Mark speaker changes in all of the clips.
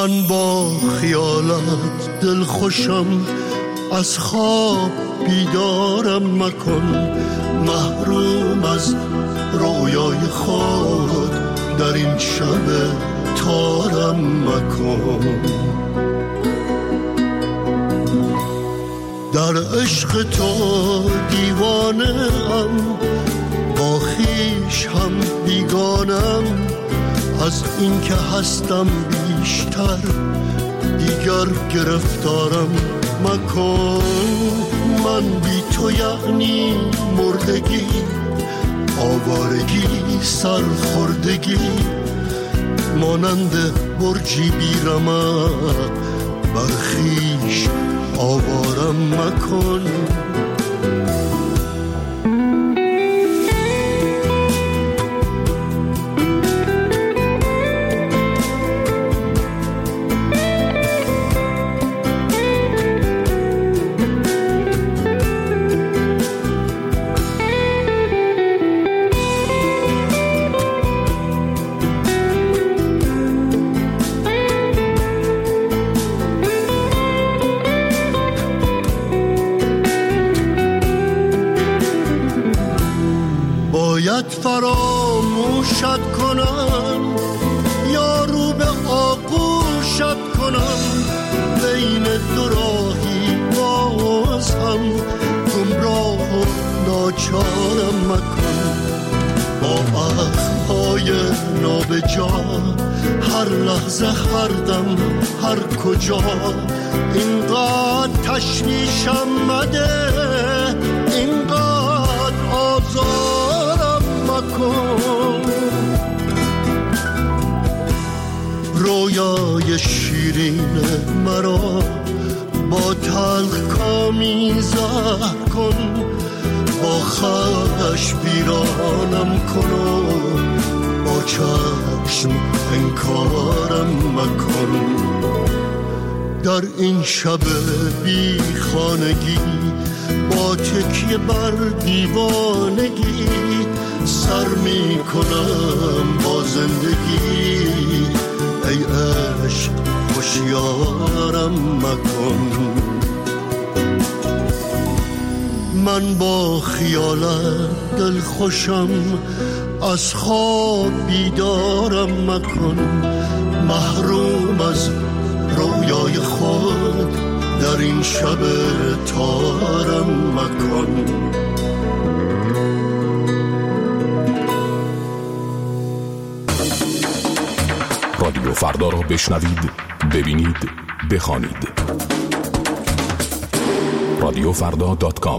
Speaker 1: من با خیالت دل خوشم، از خواب بیدارم مکن، محروم از رویای خود در این شب تارم مکن. در عشق تو دیوانه‌ام، با خویش هم بیگانم، از این که هستم بیشتر دیگر گرفتارم مکن. من بی تو یعنی مردگی، آوارگی، سرخوردگی، مانند برجی بیرمق بر خویش آوارم مکن. فراموشت کنم یا رو به آغوشت کنم، بین دو راهی باز هم گمراه و ناچارم مکن. با اخمهای نابجا هر لحظه، هر دم، هر کجا اینقدر تشویشم مده، اینقدر آزارم مکن. رویای شیرین مرا با تلخ کامی زهر کن، با خش بیرانم کن و با چشم انکارم مکن. در این شب بی خانگی با تکیه بر دیوانگی سر می کنم با زندگی، ای عشق هوشیارم مکن. من با خیالت دل خوشم، از خواب بیدارم مکن، محروم از رویای خود در این شب تارم مکن.
Speaker 2: رادیو فردا را بشنوید، ببینید، بخوانید. radiofrda.com.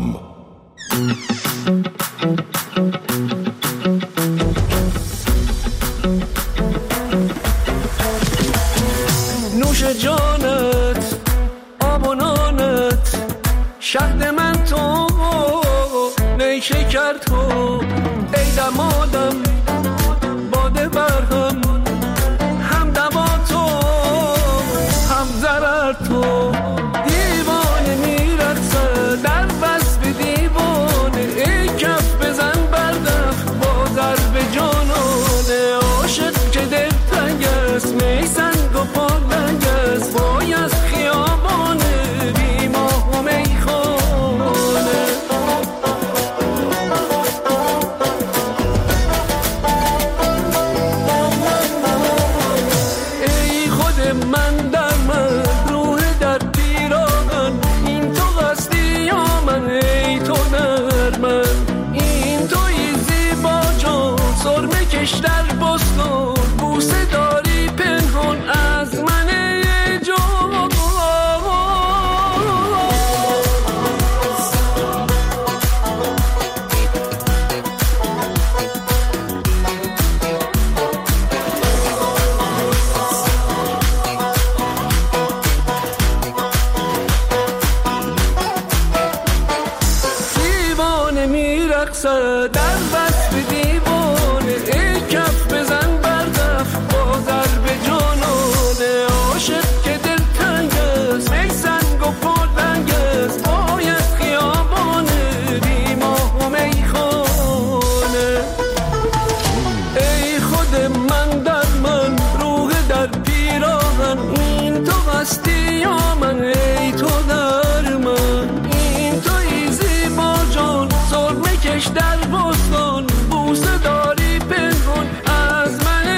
Speaker 3: نوش جانت، آب و نانت، شهد من تو، نیشکر تو، ای دمادم باده برهم، هم دوا تو، هم ضرر تو. دیوانه میرقصه در وصف دیوانه، ای کف بزن بردخ با ضرب جانانه. عاشق که دل تنگ است، می سنگ و پالنگ است، وای از خیابانه بی ماه و میخانه. ای خود من در من، روح در پیراهن، این تو قصدی یا من، ای تو در من، این توی زیبا جان، سرمه کش در بستان، بوسه داری پنهان از من ای جان. دیوانه میرقصه در وصف دیوانه، ای کف بزن بردخ با ضرب جانانه. عاشق که دل تنگ است، می سنگ و پالنگ است، باید خیابانه بی ماه و میخانه. ای خود من در من، روح در پیراهن، سرباز کن بوسه داری پنهان از من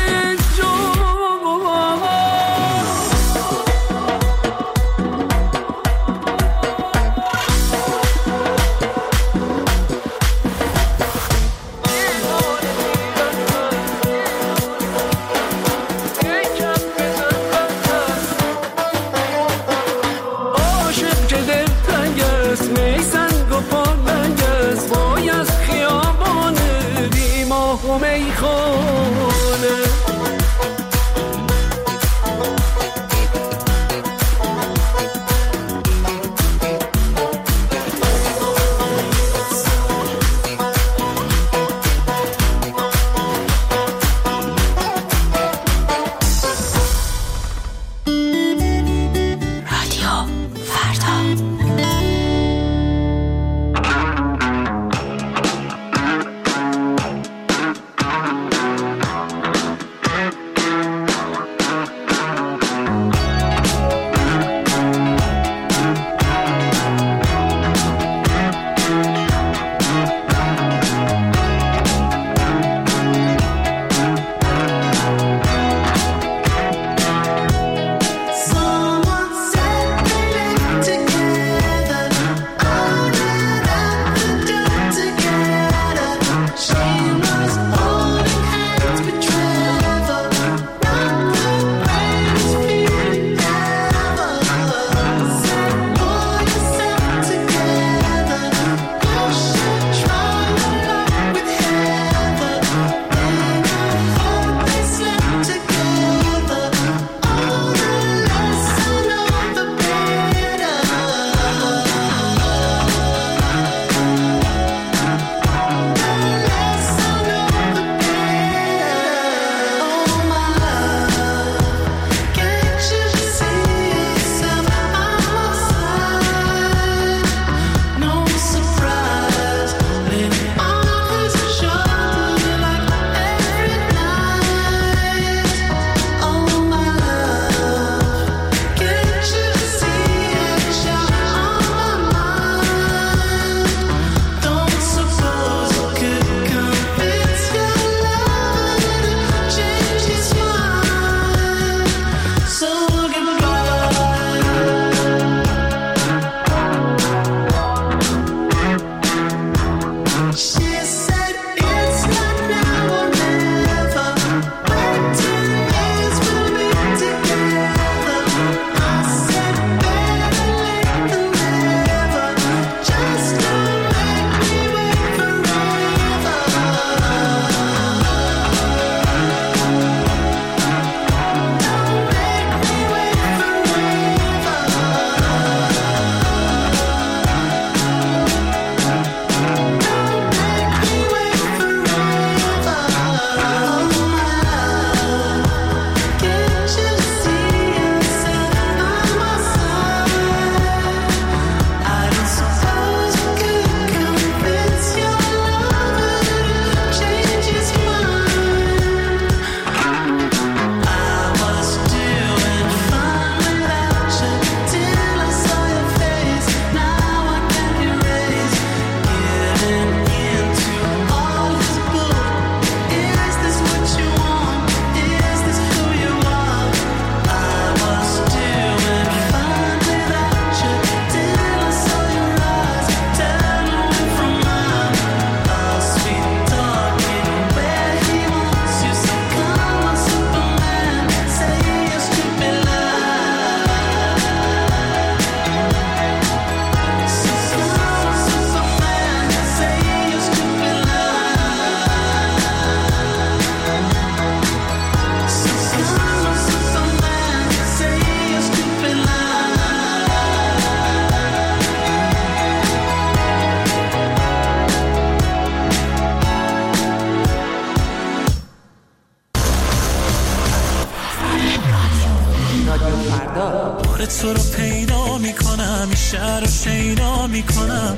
Speaker 4: تو رو پیدا میکنم، این شهر رو شیدا میکنم.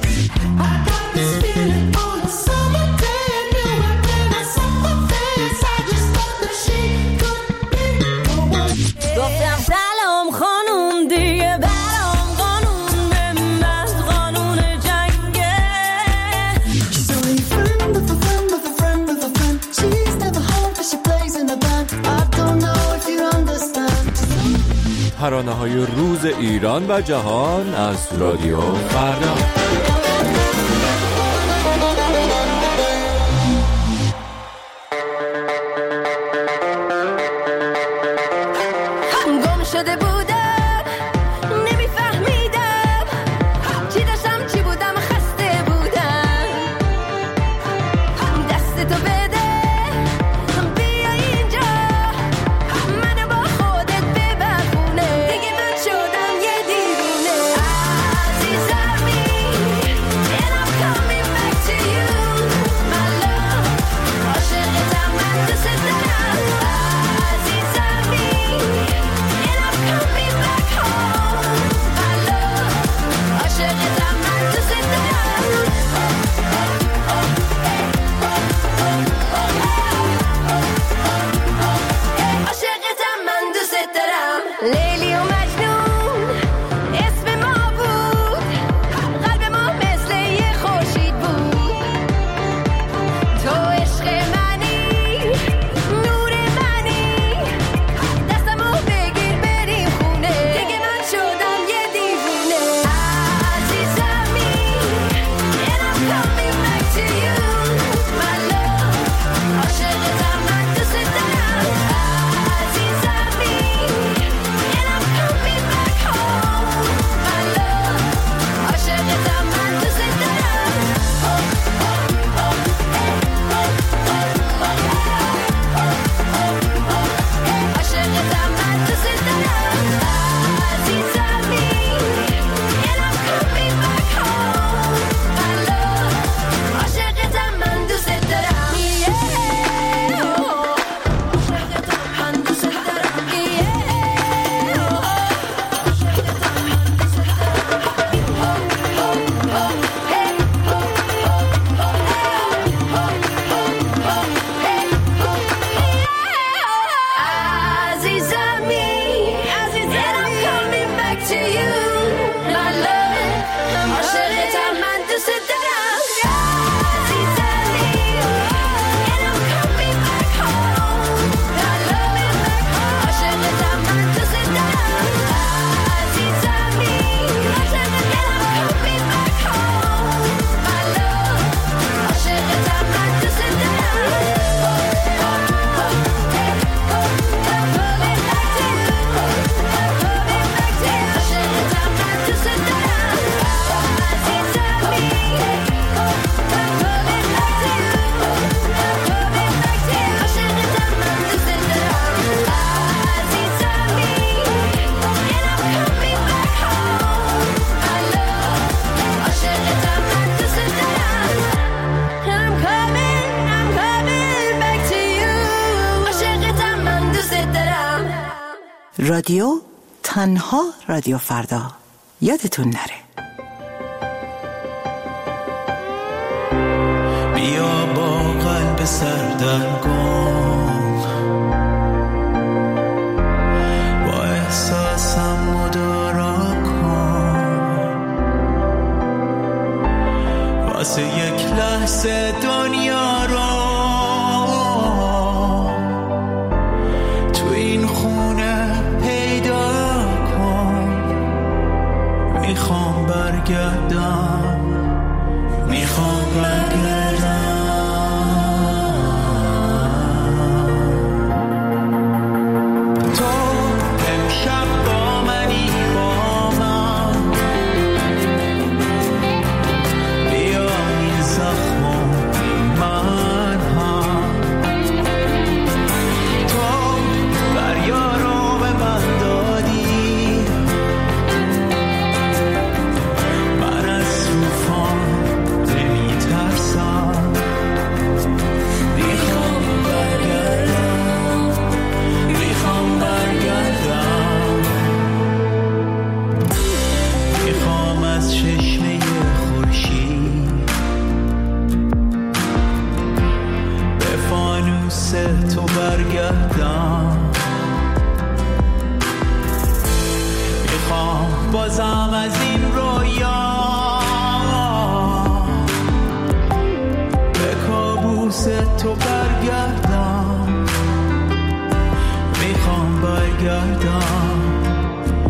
Speaker 5: گفتم سلام خانوم دیگه برام قانون به من قانون جنگه.
Speaker 6: ترانه‌های روز ایران و جهان از رادیو فردا.
Speaker 7: رادیو تنها رادیو فردا، یادتون نره.
Speaker 4: بیا با قلب سردرگم با احساسم مدارا کن، واسه یک لحظه دنیا رو تو این خونه پیدا کن. میخوام برگردم، میخوام برگردم. تو امشب با منی، با من بیا این زخمو من هم. تو فریارو به من دادی، من از طوفان نمیترسم. میخوام برگردم، میخوام برگردم. میخوام از چشمه خورشید به فانوس تو برگردم. میخوام بازم از این رویا به کابوس تو برگردم. میخوام برگردم،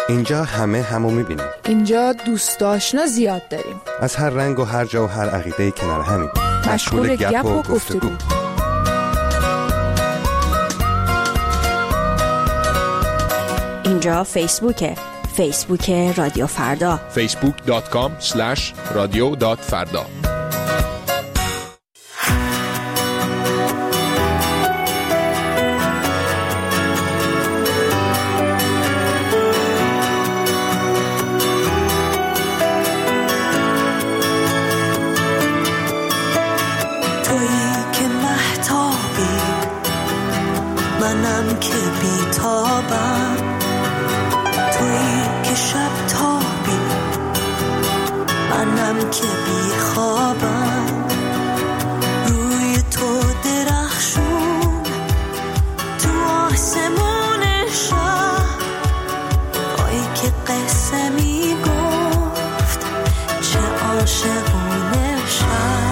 Speaker 8: اینجا همو میبینیم.
Speaker 9: اینجا دوست آشنا زیاد داریم.
Speaker 8: از هر رنگ و هر جا و هر عقیده‌ای کنار همیم.
Speaker 9: مشغول گپ و گفتگو.
Speaker 7: اینجا فیسبوک رادیو فردا.
Speaker 2: facebook.com/radio.farda.
Speaker 10: منم که بیتابم، تویی که شب تابی، منم که بیخوابم. روی تو درخشون تو آسمون شب، پایی که قصه میگفت چه عاشقونه شب.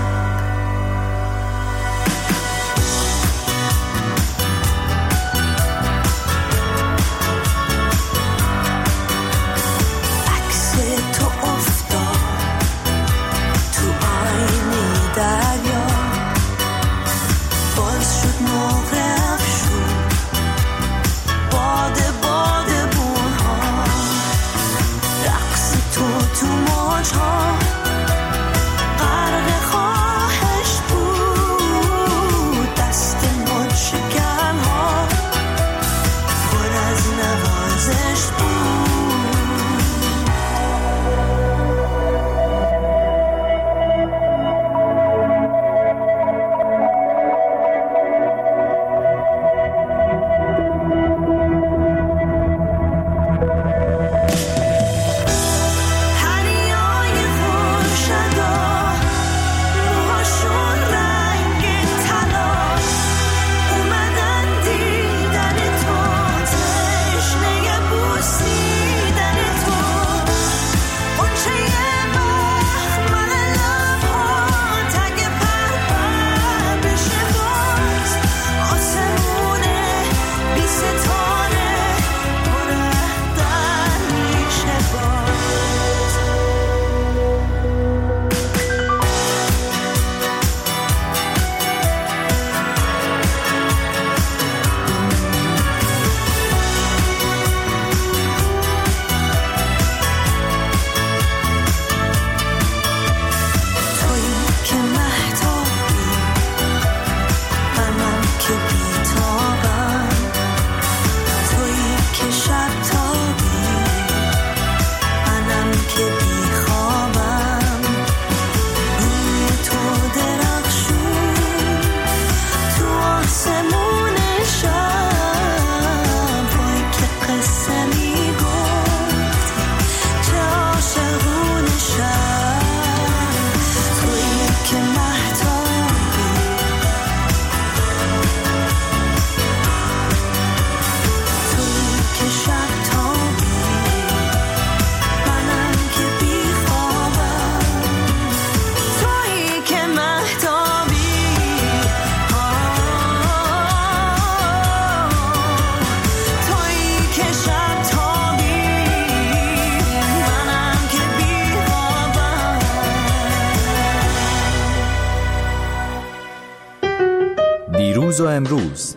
Speaker 6: دیروز و امروز،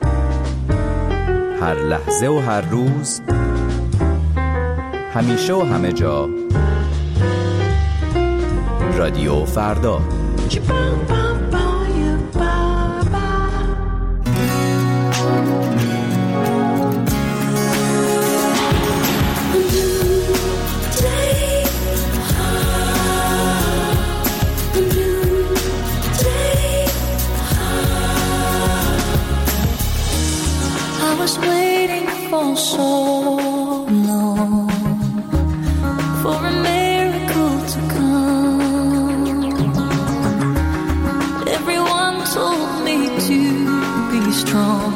Speaker 6: هر لحظه و هر روز، همیشه و همه جا، رادیو فردا.
Speaker 10: was waiting for so long for a miracle to come. Everyone told me to be strong,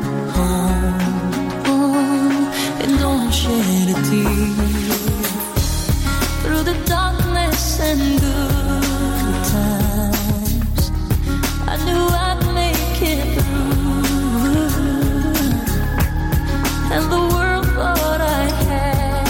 Speaker 10: and don't shed a tear through the darkness and good times. I knew I'd make it through, and the world thought I had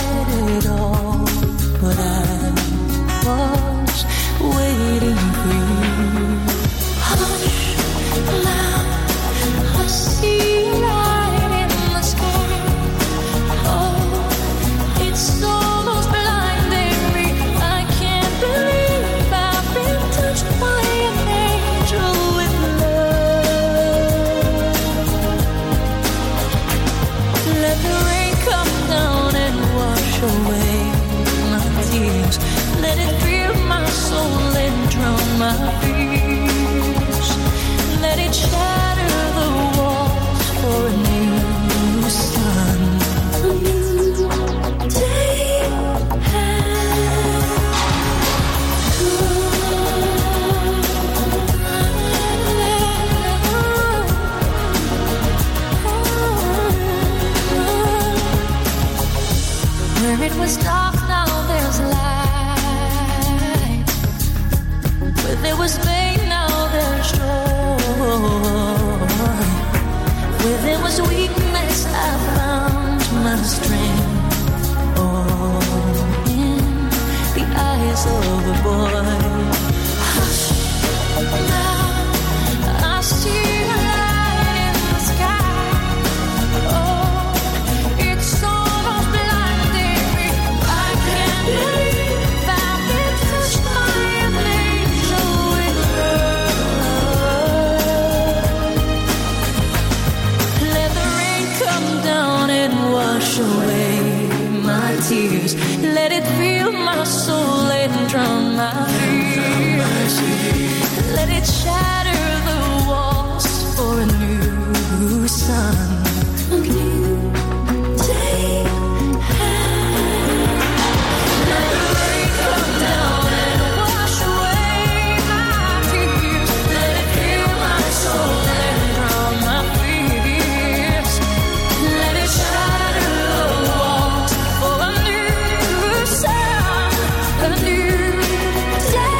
Speaker 10: drown my fears. Let it shatter the walls for a new sun. A new day where it was dark, now there's light. Where there was pain, now there's joy. Where there was weakness, I found my strength. Oh, in the eyes of a boy. Hush, now I see a light in the sky. Oh, it's almost blinding me. I can't believe I've been touched by an angel with love. Let the rain come down and wash away my tears. Let it fill my soul and drown my fears. Let it shatter the walls for a new sun. A new day. Let the rain come down and wash away my tears. Let it fill my soul and drown my fears. Let it shatter the walls for a new sun. A new day.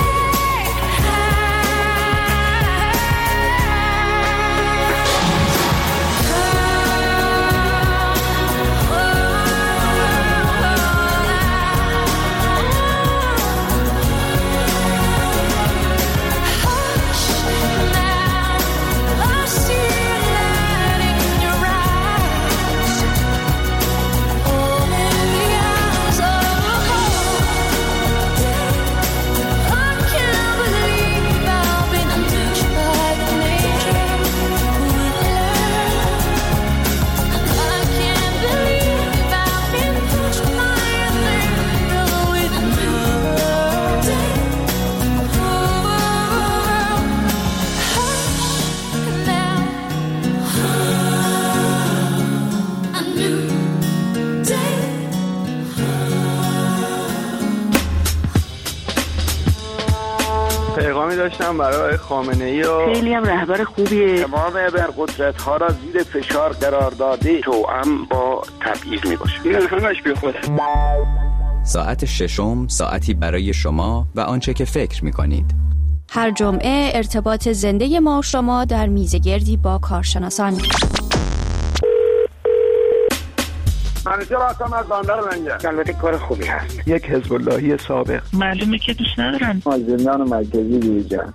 Speaker 11: پیغامی داشتم برای خامنه‌ای و
Speaker 12: خیلی هم رهبر خوبیه.
Speaker 11: تمام ابرقدرت‌ها را زیر فشار قرار داده توأم با تبعیض میباشه. این همش بیخوده.
Speaker 13: ساعت ششم، ساعتی برای شما و آنچه که فکر می‌کنید.
Speaker 14: هر جمعه ارتباط زنده ما و شما در میزگردی با کارشناسان.
Speaker 11: منیجر هستم از بندر لنگر. البته کار خوبی هست.
Speaker 12: یک حزب اللهی سابق.
Speaker 15: معلومه که دوست ندارن.
Speaker 11: از زندان مرکزی بیرون.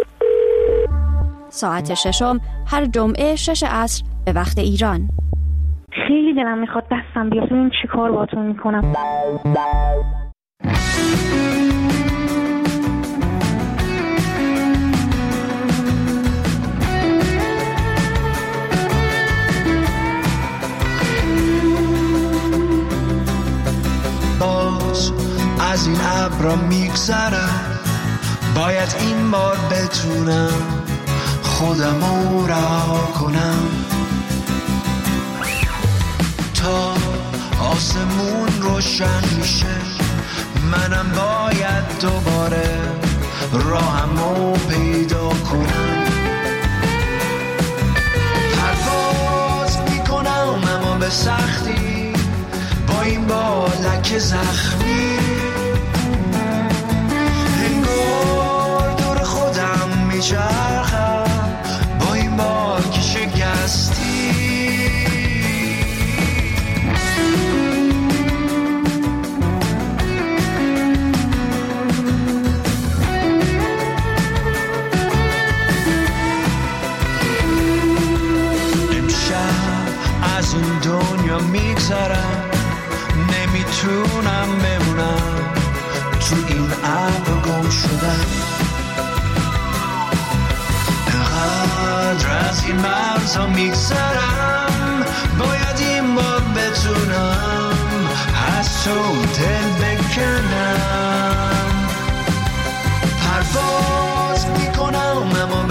Speaker 14: ساعت ششم هر جمعه 6 عصر به وقت ایران.
Speaker 16: خیلی دلم میخواد دستم بیاد ببینم چی کار باهاتون میکنم.
Speaker 17: از این ابرا میگذرم، باید این بار بتونم خودمو رها کنم تا آسمون روشن میشه. منم باید دوباره راهمو پیدا کنم. پرواز میکنم اما به سختی، با این بالک زخمی انگار دور خودم میچرخم، با این بالک شکستی. امشب از این دنیا میگذرم، نمیتونم بمونم تو این ابر گم شدم. انقدر از این مرزا میگذرم، باید این بار بتونم از تو دل بکنم. پرواز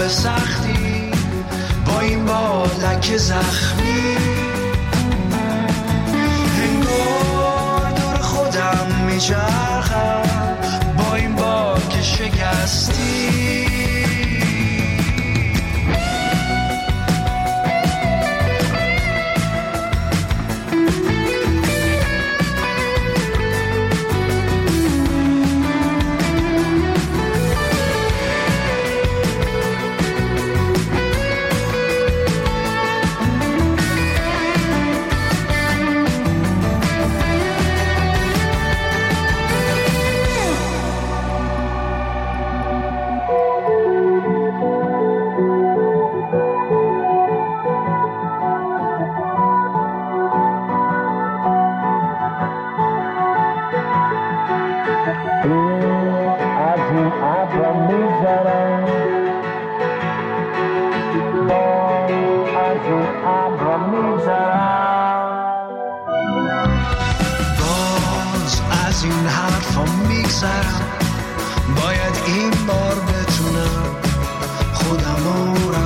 Speaker 17: به سختی با این بالک زخمی، انگار دور خودم میچرخم با این باک شکستی. باید این بار بتونم خودم رو